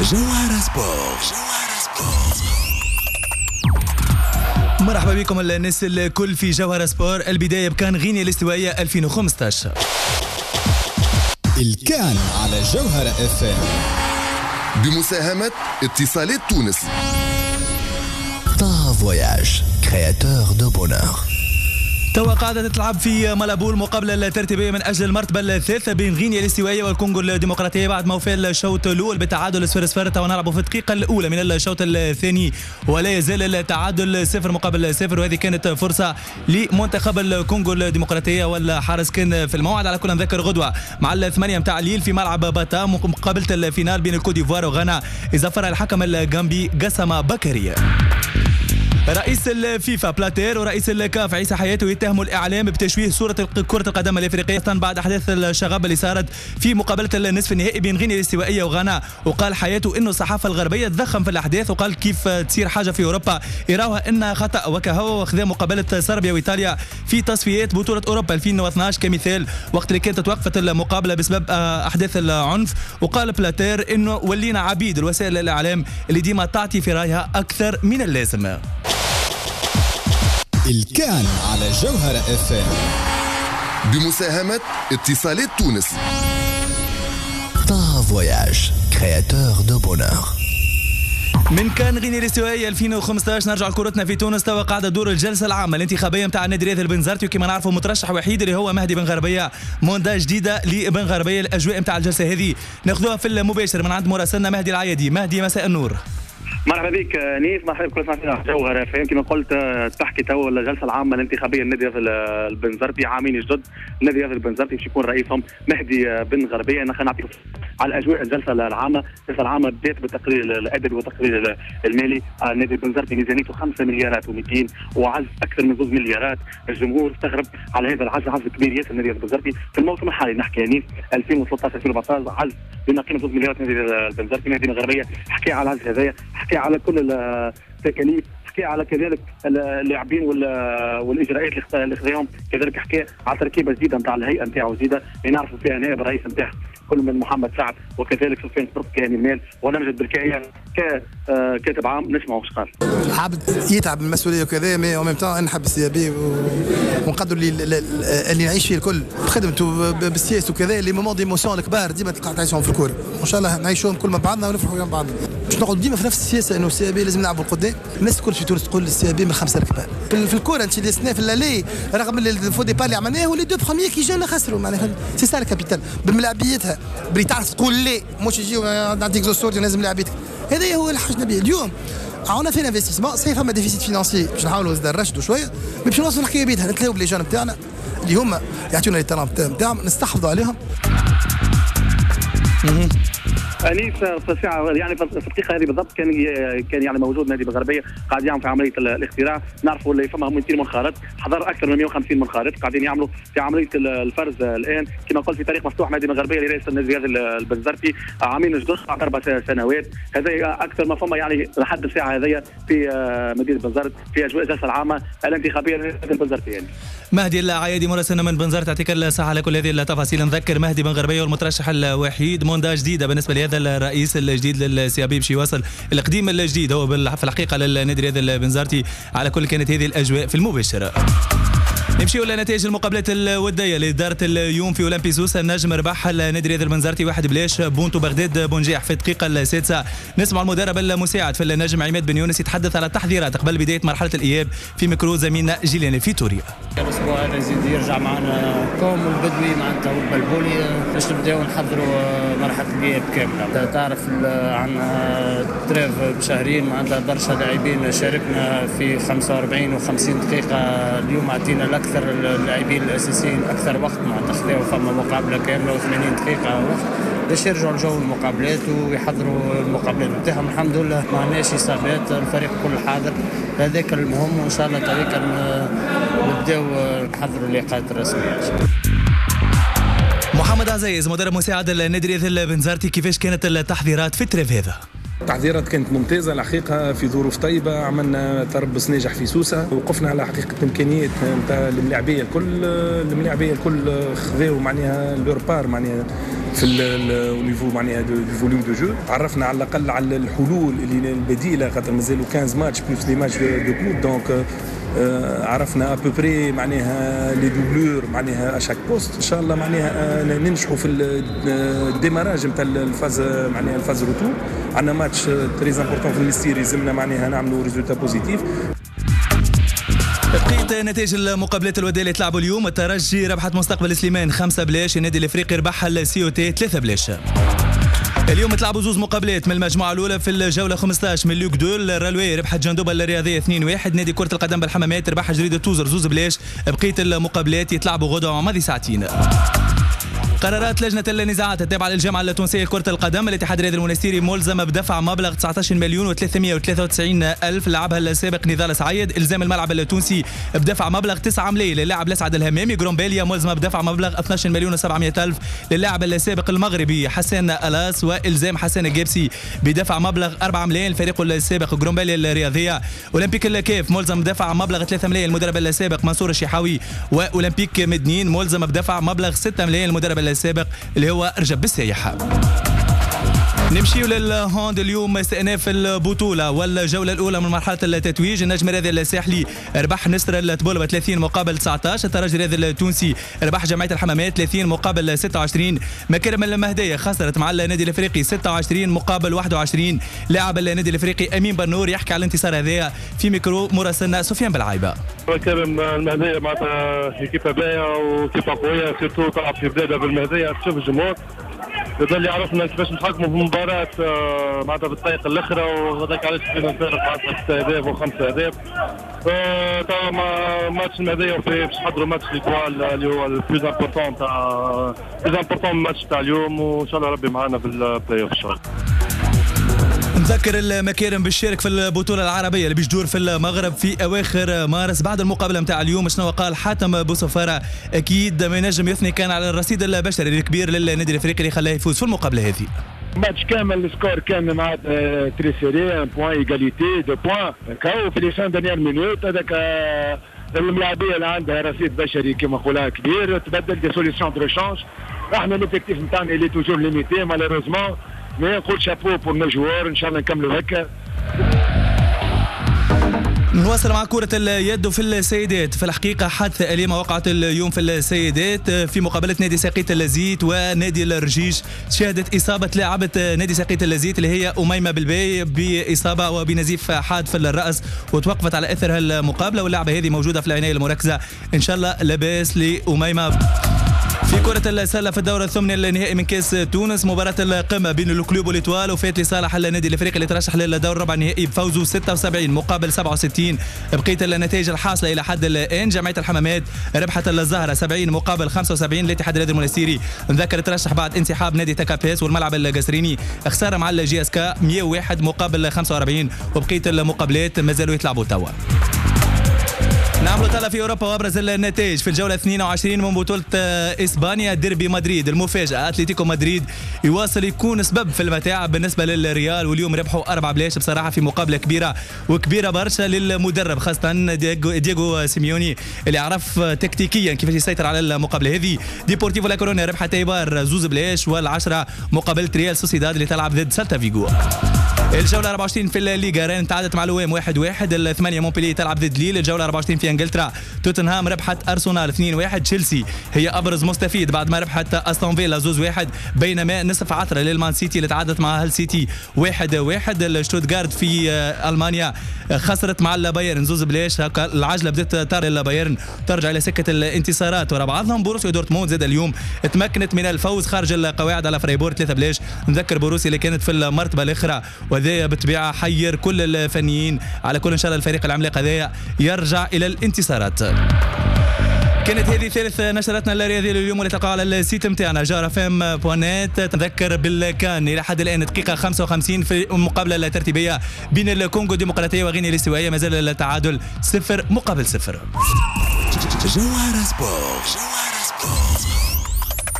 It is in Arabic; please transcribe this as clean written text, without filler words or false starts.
جوهرة سبورت. مرحبا بكم الناس الكل في جوهرة سبور. البداية بكان غينيا الاستوائية 2015. الكان على جوهرة اف ام بمساهمة اتصالات تونس. طه فواياج كرياتور دو بونور. توا قاعدة تلعب في مالابو المقابلة الترتيبية من أجل المرتبة الثالثة بين غينيا الاستوائية والكونغو الديمقراطية بعد ما وفى الشوط الأول بالتعادل 0-0. توا نلعبوا في الدقيقة الأولى من الشوط الثاني ولا يزال التعادل 0-0، وهذه كانت فرصة لمنتخب الكونغو الديمقراطية والحارس كان في الموعد. على كل نذكر غدوة مع الثمانية متاع ليل في ملعب باتا مقابلة الفينال بين الكوت ديفوار وغانا إذا فرع الحكم الجامبي قسم بكرية. رئيس الفيفا بلاتير ورئيس الكاف عيسى حياته يتهموا الإعلام بتشويه صورة كرة القدم الإفريقية بعد أحداث الشغب اللي صارت في مقابلة النصف النهائي بين غينيا الاستوائية وغانا. وقال حياته إنه الصحافة الغربية تضخم في الأحداث، وقال كيف تصير حاجة في أوروبا يراوها إنها خطأ، وكهو واخذ مقابلة صربيا وإيطاليا في تصفيات بطولة أوروبا 2012 كمثال وقت اللي كانت توقفت المقابلة بسبب أحداث العنف. وقال بلاتير إنه ولينا عبيد الوسائل الإعلام اللي ديما تعطي في رأيها أكثر من اللازم. الكان على جوهرة اف ام بمساهمة اتصالات تونس. طه فواياج كرياتور دو بونور. من كان غينيا الاستوائية 2015 نرجع لكرتنا في تونس. توا قاعدة دور الجلسة العامة الانتخابية نتاع النادي الرياضي البنزرتي، وكما نعرفوا مترشح وحيد اللي هو مهدي بن غربية. موندا جديدة لبن غربية. الأجواء نتاع الجلسة هذه ناخذوها في المباشر من عند مراسلنا مهدي العيادي. مهدي مساء النور. مرحبا بك نيف، مرحبا بكل سماعتنا جوهرة فهم. كما قلت تحكي تو الجلسة العامة الانتخابية للنادي البنزرتي، عامين جدد النادي البنزرتي باش يكون رئيسهم مهدي بن غربية. خلينا نعطيكم على اجواء الجلسة العامة. الجلسة العامة بدات بالتقرير الادبي والتقرير المالي. النادي البنزرتي ميزانيته 5 مليارات و200 وعز اكثر من 2 مليارات. الجمهور استغرب على هذا العجز، عجز كبير ياسر النادي البنزرتي في الموسم الحالي. نحكي نيف 2013 2014 عز بما قيمة 2 مليارات النادي البنزرتي. مهدي بن غربية حكى على العجز هذايا، حكى على كل التكاليف، حكى على كذلك اللاعبين والاجراءات اللي خذاهم، كذلك حكى على تركيبه جديده نتاع الهيئه نتاعو جديده اللي نعرفوا فيها نائب الرئيس نتاعها كل من محمد سعد وكذلك سفيان قرط كهاني المال ونمجد بالكائن ككاتب عام. نسمعوا واش قال. عبد يتعب من المسؤوليه وكذا، مي اون ميم طون نحب السيابي ونقدر اللي نعيش فيه الكل بخدمته بالسياسه وكذا. لي مومون ديموسيون الكبار ديما تلقى تعيشهم في الكوره، وان شاء الله نعيشوهم كل مع بعضنا ونفرحوا مع بعضنا. باش نقعد ديما في نفس السياسه انه السيابي لازم نلعبوا القدام. الناس الكل في تونس تقول السيابي من الخمسه الكبار في الكوره. انت اللي سنا في اللالي رغم الفو ديبار اللي عملناه ولي دو بروميير كي جانا خسروا معناها سي سا الكابيتال بملاعبيتها بلي تعرف تقول لا مش يجيو نعطيك زوستور لازم لاعبيتك. هذا هو اللي حاجنا به اليوم. عاونا فينا انفستيسمون صحيح فما ديفيسيت فينانسي باش نحاولوا نرشدوا شويه، باش نوصلوا الحكايه بيدها نتلاقوا بلي جون نتاعنا اللي هما يعطيونا لي تالون نتاعهم نستحفظوا عليهم. انيس في الساعه يعني في الدقيقه هذه بالضبط كان يعني موجود نادي بن قاعد يعمل في عمليه الاختراع. نعرفوا اللي فما 200 منخرط، حضر اكثر من 150 منخرط قاعدين يعملوا في عمليه الفرز الان. كما قلت في تاريخ مفتوح نادي بن لرئيس النادي البنزرتي عامين جدد 4 سنوات. هذا اكثر ما فما يعني لحد الساعه هذه في مدينه بنزرت في اجواء الجلسه العامه الانتخابيه لنادي البنزرتي. يعني مهدي العيادي مراسلنا من بنزرت، يعطيك الصحه على كل هذه التفاصيل. نذكر مهدي بن غربيه والمترشح الوحيد. موندا جديده بالنسبه لهذا الرئيس الجديد للسيابي باش يواصل القديم الجديد هو في الحقيقه للنادي هذا البنزرتي. على كل كانت هذه الاجواء في المباشر. نمشيو لنتائج المقابلات الوديه اللي دارت اليوم في اولمبي سوسه. النجم ربح النادي الرياضي البنزرتي 1-0 بونتو بغداد بونجيح في الدقيقه السادسه. نسمع المدرب المساعد في النجم عماد بن يونس يتحدث على التحضيرات قبل بدايه مرحله الاياب في ميكرو زميلنا جيليان فيتوريا. الاسبوع هذا يزيد يرجع معنا كوم والبدوي معناتها والبلبولي باش نبداو نحضروا مرحله الاياب كامله. تعرف عندنا تريف بشهرين معناتها برشا لاعبين شاركنا في 45 و50 دقيقه. اليوم اعطينا اكثر اللاعبين الاساسيين اكثر وقت معناتها خذاو فما مقابله كامله و80 دقيقه وقت باش يرجعوا لجو المقابلات ويحضروا المقابلات نتاعهم. الحمد لله ما عندناش اصابات، الفريق كل حاضر، هذاك المهم. وان شاء الله طريقا نبداو نحضروا اللقاءات الرسميه. محمد عزيز مدرب مساعد النادي الرياضي البنزرتي، كيفاش كانت التحضيرات في التريف هذا؟ التحضيرات كانت ممتازة الحقيقة في ظروف طيبة، عملنا تربص ناجح في سوسة، وقفنا على حقيقة إمكانيات نتاع الملاعبية الكل خذاو معناها لور بار معناها في النيفو معناها دو فوليوم دو جو. عرفنا على الأقل على الحلول اللي البديلة خاطر مازالوا 15 ماتش بلس لي ماتش دو كلوب، دونك عرفنا ابوبري معناها لي دوبلور معناها اشاك بوست. ان شاء الله معناها ننجحوا في الديماراج نتاع الفاز معناها الفاز روتور. عندنا ماتش تري امبورطون في الميستير يلزمنا معناها نعملوا ريزولتا بوزيتيف. بقيت نتائج المقابلات الوديه اللي تلعبوا اليوم: الترجي ربحت مستقبل سليمان 5-0، النادي الافريقي ربحها السي او تي 3-0. اليوم تلعبوا زوز مقابلات من المجموعه الاولى في الجوله 15 من لوك دول. الرالوي ربحت جندوبه الرياضيه 2-1، نادي كره القدم بالحمامات ربحها جريده توزر 2-0. بقيه المقابلات يتلعبوا غدوه ماضي ساعتين. قرارات لجنة النزاعات التابعة للجامعة التونسية لكرة القدم: الاتحاد الرياضي المنستيري ملزم بدفع مبلغ 19 مليون و393 ألف لعبها السابق نضال سعيد. إلزام الملعب التونسي بدفع مبلغ 9 ملايين للاعب الأسعد الهمامي. جرومبيليا ملزم بدفع مبلغ 12 مليون و700 ألف للاعب السابق المغربي حسان ألاس. وإلزام حسان الجابسي بدفع مبلغ 4 ملايين للفريق السابق جرومبيليا الرياضية. أولمبيك الكيف ملزم بدفع مبلغ 3 ملايين المدرب السابق منصور الشحاوي. وأولمبيك مدنين ملزم بدفع مبلغ 6 ملايين المدرب السابق اللي هو رجب بالسايح. نمشيو للهوند اليوم، استئناف البطولة والجولة الأولى من مرحلة التتويج. النجم الرياضي الساحلي ربح نسر الطبولة 30 مقابل 19، الترجي الرياضي التونسي ربح جمعية الحمامات 30 مقابل 26، مكارم المهدية خسرت مع النادي الافريقي 26 مقابل 21. لاعب النادي الافريقي امين بنور يحكي على الانتصار هذا في ميكرو مراسلنا سفيان بالعايبة. مكارم المهدية معناتها كيفا باهية وكيفا قوية، سيرتو تلعب في بلادها بالمهدية، تشوف الجمهور هذا اللي عرفنا كيفاش نتحكموا في المباراة معناتها بالطريقة الأخرى، وهذاك علاش بدنا نفرق معناتها 6 أهداف و5 أهداف. توا ماتش المهدية باش نحضروا ماتش ليتوال اللي هو البلوز امبورطون تاع الماتش تاع اليوم، وإن شاء الله ربي معنا في البلاي أوف إن شاء الله. نذكر المكارم بالشارك في البطولة العربية اللي باش تدور في المغرب في أواخر مارس. بعد المقابلة نتاع اليوم شنو قال حاتم بوصفارة؟ أكيد ما ينجم يثني كان على الرصيد البشري الكبير للنادي الأفريقي اللي خلاه يفوز في المقابلة هذه. ماتش كامل السكور كان مع تري سيري، ان بوان ايغاليتي، دو بوان كاو في لي 5 دانيير مينوت. هذاك الملاعبيه اللي عندها رصيد بشري كما نقولها كبير، تبدل دي سوليسيون دو ريشانج. احنا ليفيكتيف نتاعنا اللي توجور ليميتي مالوروزمون، مي نقول شابو بور نو جوار، ان شاء الله نكملوا هكا. نواصل مع كرة اليد في السيدات. في الحقيقة حادثة أليمة وقعت اليوم في السيدات في مقابلة نادي ساقية اللزيت ونادي الرجيج. شهدت إصابة لاعبة نادي ساقية اللزيت اللي هي أميمة بالباي بإصابة وبنزيف حاد في الرأس، وتوقفت على أثر المقابلة، واللعبة هذه موجودة في العناية المركزة. إن شاء الله لاباس لأميمة. في كرة السلة في الدورة الثمني النهائي من كأس تونس، مباراة القمة بين الكلوب والإطوال، وفات لصالح النادي الافريقي اللي ترشح للدور الربع النهائي بفوزه 76 مقابل 67. بقية النتائج الحاصلة إلى حد الآن: جمعية الحمامات ربحت الزهرة 70 مقابل 75، الاتحاد الرياضي المنستيري نذكر ترشح بعد انسحاب نادي تكابيس والملعب القصريني خسارة مع الجي اس كا 101 مقابل 45، وبقية المقابلات مازالوا يتلعبوا توا. نعملوا طلع في اوروبا وابرز النتائج في الجوله 22 من بطوله اسبانيا. ديربي مدريد المفاجاه، اتلتيكو مدريد يواصل يكون سبب في المتاعب بالنسبه للريال، واليوم ربحوا 4-0 بصراحه في مقابله كبيره برشا للمدرب، خاصه دييغو سيميوني اللي عرف تكتيكيا كيفاش يسيطر على المقابله هذه. ديبورتيفو لا كورونا ربحت ايبار 2-0، والعشرة مقابله ريال سوسيداد اللي تلعب ضد سالتا فيغو. الجوله 24 في الليغا، رين تعادلت مع الوام 1-1، الثمانية مونبلي تلعب ضد ليل. الجوله 24 في انجلترا، توتنهام ربحت ارسنال 2-1، تشيلسي هي ابرز مستفيد بعد ما ربحت استون فيلا 2-1، بينما نصف عثره للمان سيتي اللي تعادلت مع هال سيتي 1-1. الشتوتغارت في المانيا خسرت مع البايرن 2-0، هكا العجله بدات طار البايرن ترجع الى سكه الانتصارات ورا بعضهم. بوروسيا دورتموند زاد اليوم تمكنت من الفوز خارج القواعد على فريبور 3-0. نذكر بوروسيا اللي كانت في المرتبه الاخرى، وذا بالطبيعه حير كل الفنيين. على كل ان شاء الله الفريق العملاق هذا يرجع الى الانتصارات. كانت هذه ثالث نشراتنا الرياضيه لليوم اللي تقع على السيت نتاعنا jarafm.net. تذكر بالكان الى حد الان دقيقه 55 في المقابله الترتيبيه بين الكونغو الديمقراطيه وغينيا الاستوائيه، مازال التعادل 0-0. جوهرة سبورت.